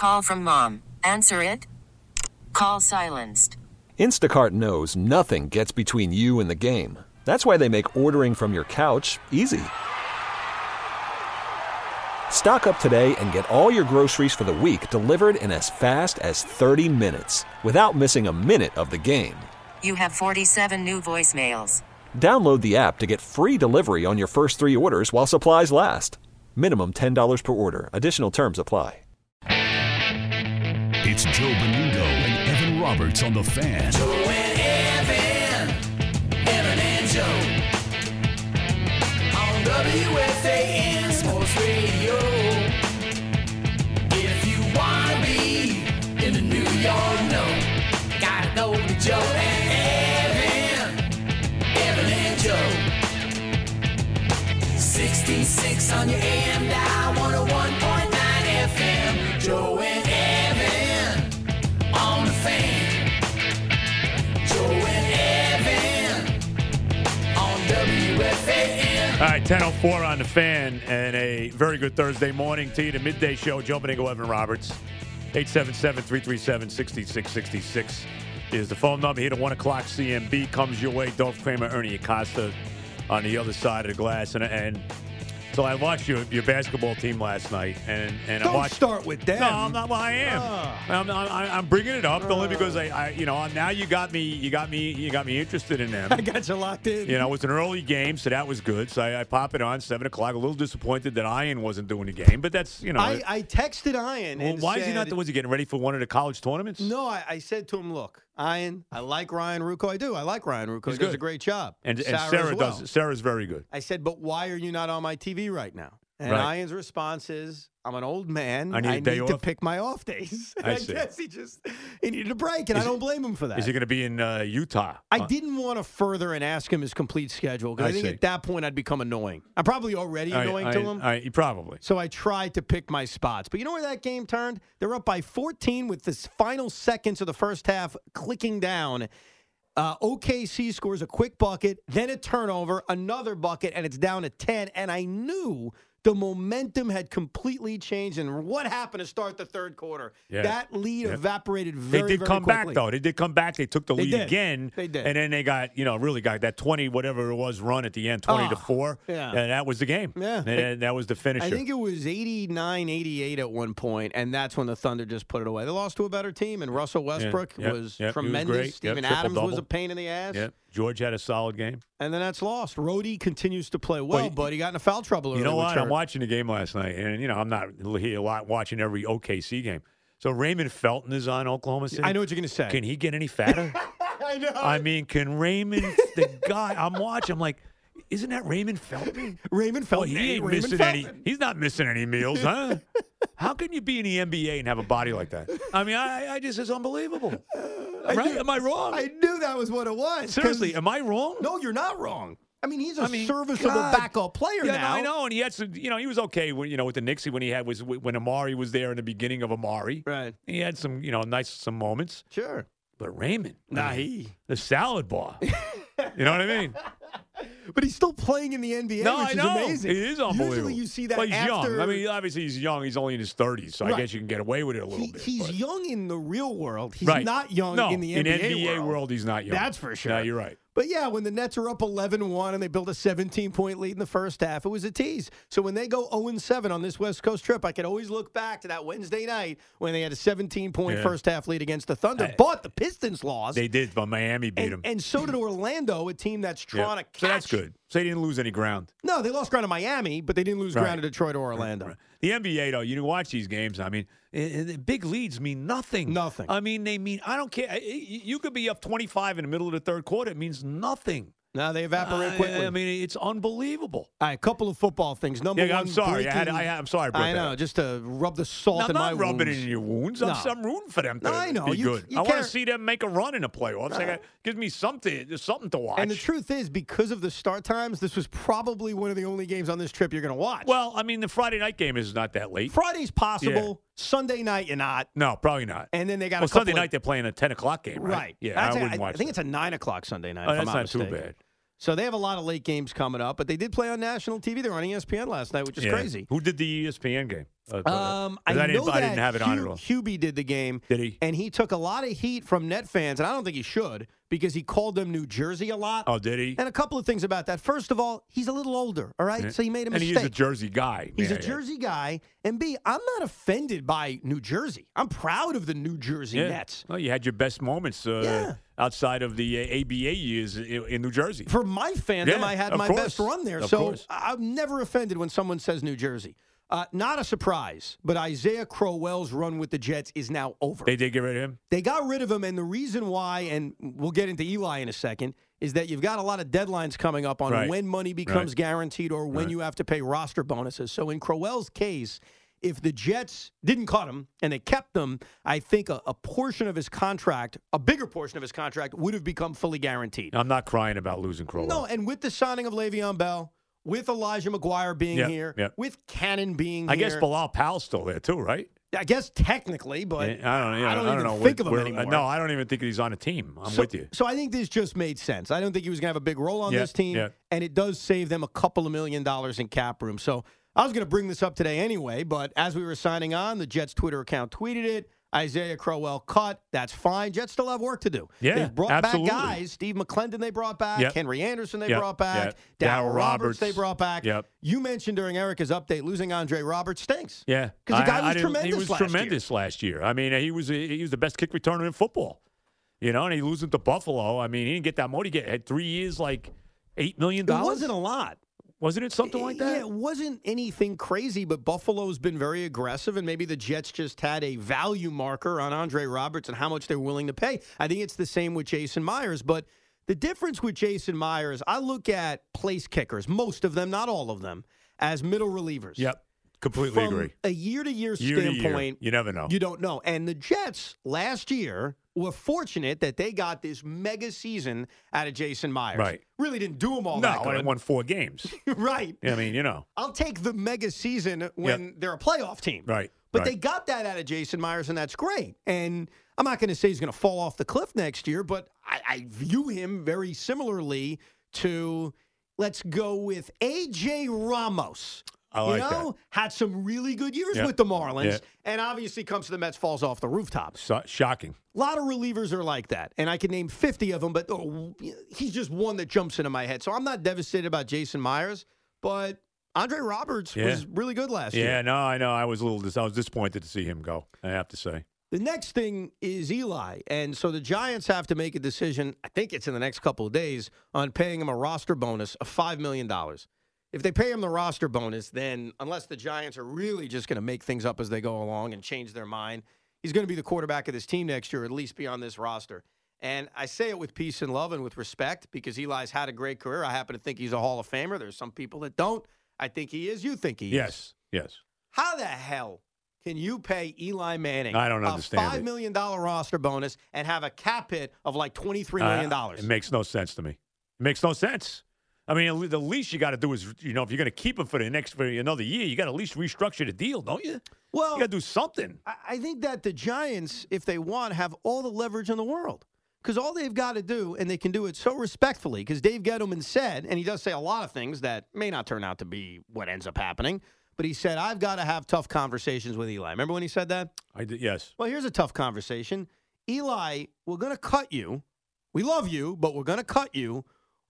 Call from mom. Answer it. Call silenced. Instacart knows nothing gets between you and the game. That's why they make ordering from your couch easy. Stock up today and get all your groceries for the week delivered in as fast as 30 minutes without missing a minute of the game. You have 47 new voicemails. Download the app to get free delivery on your first 3 orders while supplies last. Minimum $10 per order. Additional terms apply. It's Joe Benudo and Evan Roberts on The Fan. Joe and Evan, Evan and Joe. On WFAN Sports Radio. If you want to be in the New York know, gotta go to Joe and Evan and Joe. 66 on your AM dial, 101.9 FM. Joe and Evan on The Fan. Joe and Evan on WFAN. All right, 10:04 on The Fan, and a very good Thursday morning to you. The midday show, Joe Beningo, Evan Roberts. 877-337-6666 is the phone number. Here to 1 o'clock CMB comes your way. Dolph Kramer, Ernie Acosta on the other side of the glass. And so I watched your basketball team last night, and Don't I watched. start with them. No, I'm not. Well, I am. I'm bringing it up only because I now you got me interested in them. I got you locked in. You know, it was an early game, so that was good. So I pop it on 7 o'clock. A little disappointed that Ian wasn't doing the game, but that's I texted Ian. Well, and why is he said, not? Was he getting ready for one of the college tournaments? No, I said to him, look, Ian, I like Ryan Rucco. I do. I like Ryan Rucco. He's He does good. a great job. And Sarah as well. does. Sarah's very good. I said, but why are you not on my TV right now? And Right. Ian's response is, I'm an old man. I need a day to off." pick my off days. I I see. guess he needed a break, and I don't blame him for that. Is he going to be in Utah? I didn't want to further and ask him his complete schedule because I think see. at that point I'd become annoying. I'm probably already annoying to him. Probably. So I tried to pick my spots. But you know where that game turned? They're up by 14 with the final seconds of the first half clicking down. OKC scores a quick bucket, then a turnover, another bucket, and it's down to 10. And I knew the momentum had completely changed. And what happened to start the third quarter? Yeah. That lead Yeah. evaporated They very, did very come quickly. back, though. They did come back. They took the They lead did. again. They did. And then they got, really got that 20, whatever it was, run at the end, 20-4. yeah. And that was the game. Yeah. And that was the finisher. I think it was 89-88 at one point, and that's when the Thunder just put it away. They lost to a better team, and Russell Westbrook Yep. was Yep. He was tremendous. great. Yep. Steven Adams was Triple-double. a pain in the ass. Yep. George had a solid game. And then that's lost. Rhodey continues to play well, but he got into foul trouble early. You know with what? I'm Turk. watching the game last night, and, I'm not here a lot watching every OKC game. So Raymond Felton is on Oklahoma City. I know what you're going to say. Can he get any fatter? I know. I mean, can Raymond, the guy, I'm watching, I'm like, isn't that Raymond Felton? Raymond Well, Felton. he ain't Raymond missing Felton. he's not missing any meals, huh? How can you be in the NBA and have a body like that? I mean, I just, it's unbelievable. Right? Am I wrong? I knew that was what it was. Seriously, am I wrong? No, you're not wrong. I mean, he's a serviceable God. backup player Yeah, now. no, I know, and he had some. He was okay when with the Knicks when when Amari was there in the beginning of Amari. Right. He had some some moments. Sure. But Raymond, the salad bar. You know what I mean? But he's still playing in the NBA, No, which I is know. amazing. It is unbelievable. Usually you see that well, he's after... young. I mean, obviously he's young. He's only in his 30s, so I Right. guess you can get away with it a little bit. He's but- young in the real world. He's Right. not young No, in the NBA, NBA world, he's not young. That's for sure. No, you're right. But yeah, when the Nets are up 11-1 and they build a 17-point lead in the first half, it was a tease. So when they go 0-7 on this West Coast trip, I could always look back to that Wednesday night when they had a 17-point Yeah. first half lead against the Thunder. But the Pistons lost. They did, but Miami beat them. And so did Orlando, a team that's trying to catch. So that's good. So they didn't lose any ground. No, they lost ground to Miami, but they didn't lose Right. ground to Detroit or Orlando. Right. The NBA, though, you watch these games. I mean, big leads mean nothing. Nothing. I mean, they mean, I don't care. You could be up 25 in the middle of the third quarter. It means nothing. Now they evaporate quickly. I mean, it's unbelievable. All right, a couple of football things. Number one, I'm sorry. breaking- I'm sorry. I brought I that know, up. just to rub the salt in I'm my not rubbing wounds. it in your wounds. No. I'm rooting for them to No, I know. be You- good. you I want to can't- see them make a run in the playoffs. Gives me something to watch. And the truth is, because of the start times, this was probably one of the only games on this trip you're going to watch. Well, I mean, the Friday night game is not that late. Friday's possible. Sunday night, you're not. No, probably not. And then they got Well, a couple Sunday of- night they're playing a 10 o'clock game, right? Right. Yeah, That's I a- wouldn't watch I think that. it's a 9 o'clock Sunday night. Oh, if I'm that's not not too mistaken. bad. So they have a lot of late games coming up, but they did play on national TV. They were on ESPN last night, which is crazy. Who did the ESPN game? I didn't have it on at all. Hubie did the game. Did he? And he took a lot of heat from Net fans, and I don't think he should, because he called them New Jersey a lot. Oh, did he? And a couple of things about that. First of all, he's a little older, all right? Yeah. So he made a And mistake. he's a Jersey guy. He's a Jersey guy. And B, I'm not offended by New Jersey. I'm proud of the New Jersey Nets. Well, you had your best moments outside of the ABA years in New Jersey. For my fandom, I had my best run there. Of So course. I'm never offended when someone says New Jersey. Not a surprise, but Isaiah Crowell's run with the Jets is now over. They did get rid of him? They got rid of him, and the reason why, and we'll get into Eli in a second, is that you've got a lot of deadlines coming up on when money becomes guaranteed or when you have to pay roster bonuses. So in Crowell's case, if the Jets didn't cut him and they kept him, I think a portion of his contract, a bigger portion of his contract, would have become fully guaranteed. I'm not crying about losing Crowell. No, and with the signing of Le'Veon Bell, with Elijah McGuire being here, with Cannon being here. I guess Bilal Powell's still there too, right? I guess technically, but I don't even know. think of him anymore. No, I don't even think he's on a team. I'm with you. So I think this just made sense. I don't think he was going to have a big role on this team, and it does save them a couple of $1 million in cap room. So I was going to bring this up today anyway, but as we were signing on, the Jets Twitter account tweeted it. Isaiah Crowell cut. That's fine. Jets still have work to do. Yeah, They've brought absolutely. back guys. Steve McClendon they brought back. Henry Anderson they brought back. Yeah. Darryl Roberts they brought back. Yep. You mentioned during Erica's update losing Andre Roberts stinks. Yeah. Because the guy was tremendous He was last tremendous last year. I mean, he was the best kick returner in football. You know, and he losing to Buffalo. I mean, he didn't get that money. He had 3 years, like $8 million. It wasn't a lot. Wasn't it something like that? Yeah, it wasn't anything crazy, but Buffalo's been very aggressive, and maybe the Jets just had a value marker on Andre Roberts and how much they're willing to pay. I think it's the same with Jason Myers, but the difference with Jason Myers, I look at place kickers, most of them, not all of them, as middle relievers. Yep, completely From agree. a year-to-year Year to year, standpoint, you never know. You don't know. And the Jets last year were fortunate that they got this mega season out of Jason Myers. Right. Really didn't do him all that No, good. and won 4 games. Right. I mean, you know. I'll take the mega season when they're a playoff team. Right. But they got that out of Jason Myers, and that's great. And I'm not going to say he's going to fall off the cliff next year, but I view him very similarly to, let's go with A.J. Ramos. I like that. Had some really good years with the Marlins, and obviously comes to the Mets, falls off the rooftop. Shocking. A lot of relievers are like that, and I can name 50 of them, but he's just one that jumps into my head. So I'm not devastated about Jason Myers, but Andre Roberts was really good last year. Yeah, no, I know. I was disappointed to see him go, I have to say. The next thing is Eli, and so the Giants have to make a decision, I think it's in the next couple of days, on paying him a roster bonus of $5 million. If they pay him the roster bonus, then unless the Giants are really just going to make things up as they go along and change their mind, he's going to be the quarterback of this team next year, or at least be on this roster. And I say it with peace and love and with respect because Eli's had a great career. I happen to think he's a Hall of Famer. There's some people that don't. I think he is. You think he is. Yes. How the hell can you pay Eli Manning I don't understand a $5 million roster bonus and have a cap hit of like $23 million? It makes no sense to me. It makes no sense. I mean, the least you got to do is, if you're going to keep him for another year, you got to at least restructure the deal, don't you? Well, you got to do something. I think that the Giants, if they want, have all the leverage in the world. Because all they've got to do, and they can do it so respectfully, because Dave Gettleman said, and he does say a lot of things that may not turn out to be what ends up happening, but he said, I've got to have tough conversations with Eli. Remember when he said that? I did, yes. Well, here's a tough conversation. Eli, we're going to cut you. We love you, but we're going to cut you,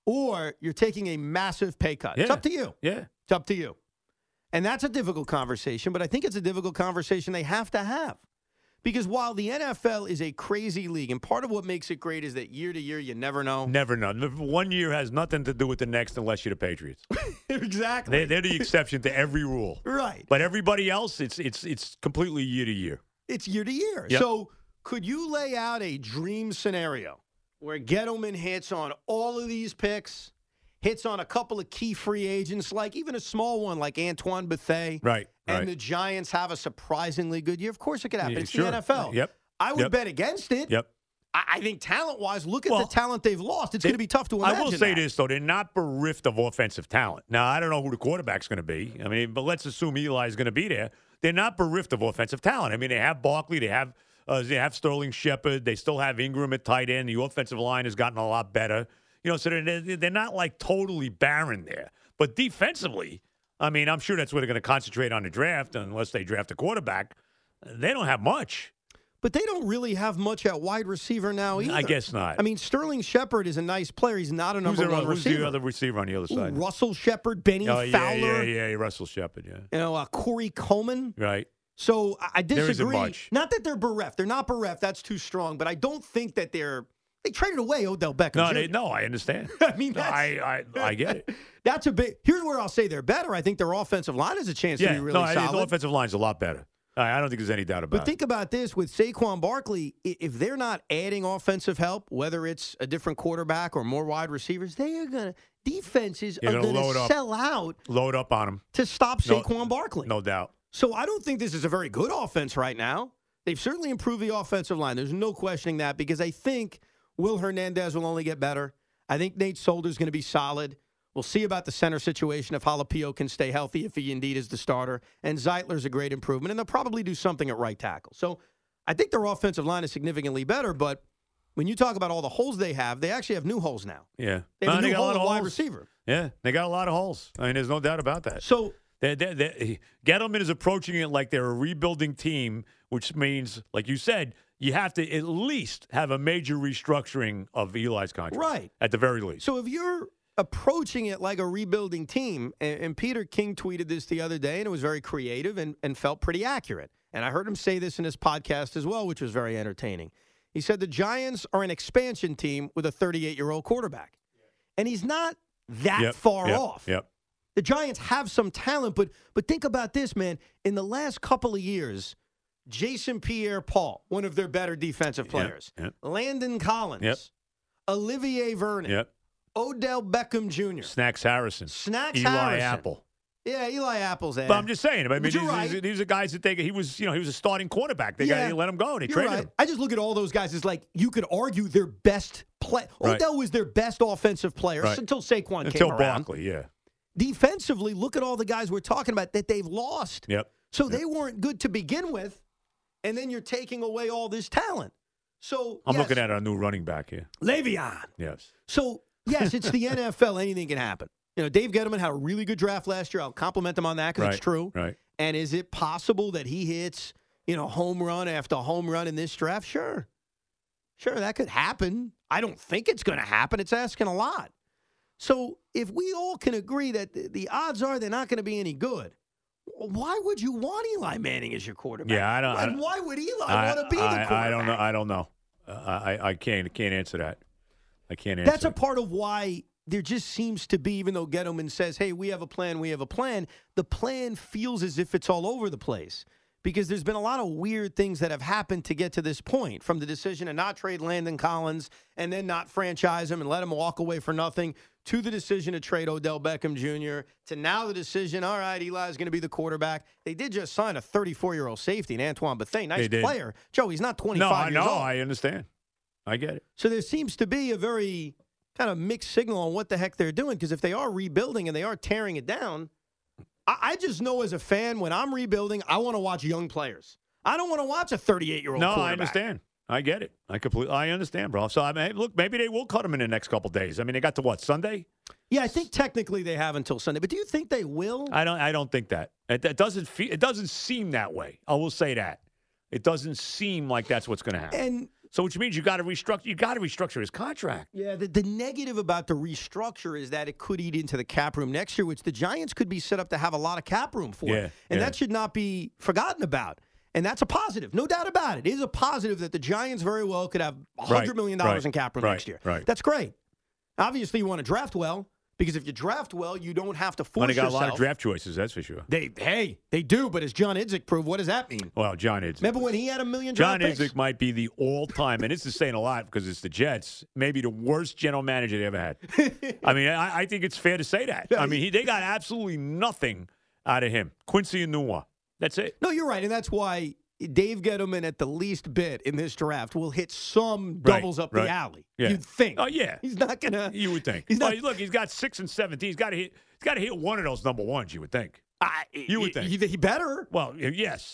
or you're taking a massive pay cut. Yeah. It's up to you. Yeah. It's up to you. And that's a difficult conversation, but I think it's a difficult conversation they have to have. Because while the NFL is a crazy league, and part of what makes it great is that year to year, you never know. Never know. 1 year has nothing to do with the next unless you're the Patriots. Exactly. They're the exception to every rule. Right. But everybody else, it's completely year to year. It's year to year. Yep. So could you lay out a dream scenario where Gettleman hits on all of these picks, hits on a couple of key free agents, like even a small one like Antoine Bethea, Right. and the Giants have a surprisingly good year? Of course it could happen. Yeah, It's sure. the NFL. Yep. I would bet against it. Yep. I think talent-wise, look at the talent they've lost. It's going to be tough to imagine. I will say that. this, though. They're not bereft of offensive talent. Now, I don't know who the quarterback's going to be. I mean, but let's assume Eli is going to be there. They're not bereft of offensive talent. I mean, they have Barkley. They have Sterling Shepard. They still have Ingram at tight end. The offensive line has gotten a lot better. So they're not like totally barren there. But defensively, I mean, I'm sure that's where they're going to concentrate on the draft, unless they draft a quarterback. They don't have much. But they don't really have much at wide receiver now either. I guess not. I mean, Sterling Shepard is a nice player. He's not a number one receiver. Who's the other receiver on the other side? Russell Shepard, Benny Fowler. Yeah, Russell Shepard, Corey Coleman. Right. So I disagree. There isn't much. Not that they're bereft. They're not bereft. That's too strong. But I don't think that they traded away Odell Beckham. No, I understand. I mean, I get it. That's a big. Here's where I'll say they're better. I think their offensive line has a chance to be really solid. The offensive line's a lot better. I don't think there's any doubt about it. But think about this with Saquon Barkley. If they're not adding offensive help, whether it's a different quarterback or more wide receivers, defenses are going to sell out. Load up on them to stop Saquon Barkley. No doubt. So I don't think this is a very good offense right now. They've certainly improved the offensive line. There's no questioning that, because I think Will Hernandez will only get better. I think Nate Solder's going to be solid. We'll see about the center situation if Jalapeno can stay healthy, if he indeed is the starter. And Zeitler's a great improvement, and they'll probably do something at right tackle. So I think their offensive line is significantly better, but when you talk about all the holes they actually have new holes now. Yeah. They have a new hole at wide receiver. Yeah, they got a lot of holes. I mean, there's no doubt about that. So Gettleman is approaching it like they're a rebuilding team, which means, like you said, you have to at least have a major restructuring of Eli's contract. Right. At the very least. So if you're approaching it like a rebuilding team, and Peter King tweeted this the other day, and it was very creative and felt pretty accurate. And I heard him say this in his podcast as well, which was very entertaining. He said the Giants are an expansion team with a 38-year-old quarterback. And he's not that far off. Yep. The Giants have some talent, but think about this, man. In the last couple of years, Jason Pierre-Paul, one of their better defensive players, Landon Collins, Olivier Vernon, Odell Beckham Jr., Snacks Harrison, Eli Apple. Yeah, Eli Apple's ass. But I'm just saying. I mean, right. these are guys that he was a starting quarterback. They got to let him go, and they traded him. I just look at all those guys as like you could argue their best play. Odell was their best offensive player until Saquon came around. Until Barkley, yeah. Defensively, look at all the guys we're talking about that they've lost. So they weren't good to begin with, and then you're taking away all this talent. So I'm looking at our new running back here, Le'Veon. Yes. So yes, it's the NFL. Anything can happen. Dave Gettleman had a really good draft last year. I'll compliment him on that because it's true. Right. And is it possible that he hits, home run after home run in this draft? Sure, that could happen. I don't think it's going to happen. It's asking a lot. So if we all can agree that the odds are they're not going to be any good, why would you want Eli Manning as your quarterback? Yeah, I don't. Why would Eli want to be the quarterback? I don't know. I can't answer that. I can't answer. That's a part of why there just seems to be, even though Gettleman says, hey, we have a plan, the plan feels as if it's all over the place. Because there's been a lot of weird things that have happened to get to this point, from the decision to not trade Landon Collins and then not franchise him and let him walk away for nothing, to the decision to trade Odell Beckham Jr., to now the decision, all right, Eli's going to be the quarterback. They did just sign a 34-year-old safety in Antoine Bethea. Nice player. Joe, he's not 25 years old. No, I understand. I get it. So there seems to be a very kind of mixed signal on what the heck they're doing, because if they are rebuilding and they are tearing it down, I just know as a fan, when I'm rebuilding, I want to watch young players. I don't want to watch a 38-year-old quarterback. No, I understand. I get it. I understand, bro. So, look, maybe they will cut him in the next couple days. I mean, they got to what, Sunday? Yeah, I think technically they have until Sunday. But do you think they will? I don't think that. It doesn't seem that way. I will say that. It doesn't seem like that's what's going to happen. So, which means you got to restructure his contract. Yeah, the negative about the restructure is that it could eat into the cap room next year, which the Giants could be set up to have a lot of cap room for. Yeah, that should not be forgotten about. And that's a positive, no doubt about it. It is a positive that the Giants very well could have $100 million in cap room next year. Right. That's great. Obviously, you want to draft well, because if you draft well, you don't have to force yourself. They got a lot of draft choices, that's for sure. They do, but as John Idzik proved, what does that mean? Well, John Idzik. Remember when he had 1 million draft picks? John Idzik might be the all-time, and this is saying a lot because it's the Jets, maybe the worst general manager they ever had. I mean, I think it's fair to say that. I mean, they got absolutely nothing out of him. Quincy Enunwa. That's it. No, you're right, and that's why Dave Gettleman, at the least bit in this draft, will hit some doubles up the alley. Yeah. You'd think. Oh yeah, he's not gonna. You would think. Look, he's got 6 and 17. He's got to hit one of those number ones. You would think. You would think. He better. Well, yes.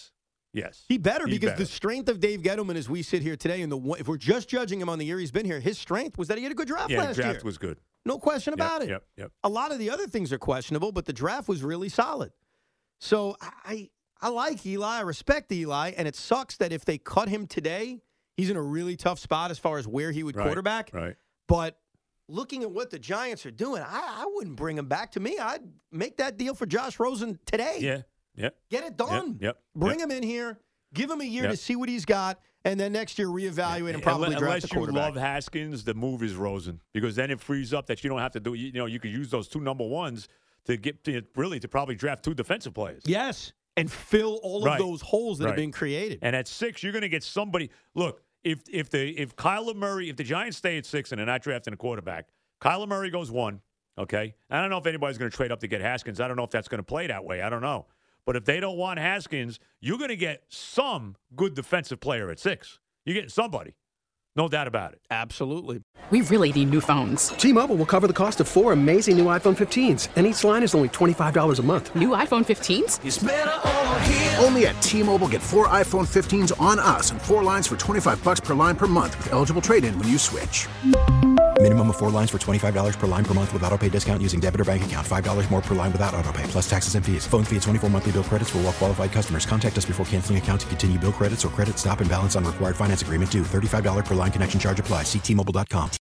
Yes. He better because the strength of Dave Gettleman as we sit here today, and if we're just judging him on the year he's been here, his strength was that he had a good draft last year. Yeah, the draft was good. No question about it. Yep. A lot of the other things are questionable, but the draft was really solid. So I like Eli. I respect Eli, and it sucks that if they cut him today, he's in a really tough spot as far as where he would quarterback. Right. But looking at what the Giants are doing, I wouldn't bring him back. To me, I'd make that deal for Josh Rosen today. Yeah. Get it done. Yep. Bring him in here. Give him a year to see what he's got, and then next year reevevaluate and probably draft a quarterback. Unless you love Haskins, the move is Rosen because then it frees up that you don't have to do. You could use those 2 number ones to get to probably draft 2 defensive players. Yes, and fill all of those holes that have been created. And at 6, you're going to get somebody. Look, if Kyler Murray, if the Giants stay at 6 and they're not drafting a quarterback, Kyler Murray goes 1. Okay, I don't know if anybody's going to trade up to get Haskins. I don't know if that's going to play that way. I don't know. But if they don't want Haskins, you're going to get some good defensive player at 6. You're getting somebody. No doubt about it. Absolutely. We really need new phones. T-Mobile will cover the cost of 4 amazing new iPhone 15s, and each line is only $25 a month. New iPhone 15s? It's better over here. Only at T-Mobile, get 4 iPhone 15s on us and 4 lines for $25 per line per month with eligible trade-in when you switch. Minimum of 4 lines for $25 per line per month with autopay discount using debit or bank account. $5 more per line without autopay, plus taxes and fees. Phone fee at 24 monthly bill credits for well-qualified customers. Contact us before canceling account to continue bill credits or credit stop and balance on required finance agreement due. $35 per line connection charge applies. See T-Mobile.com.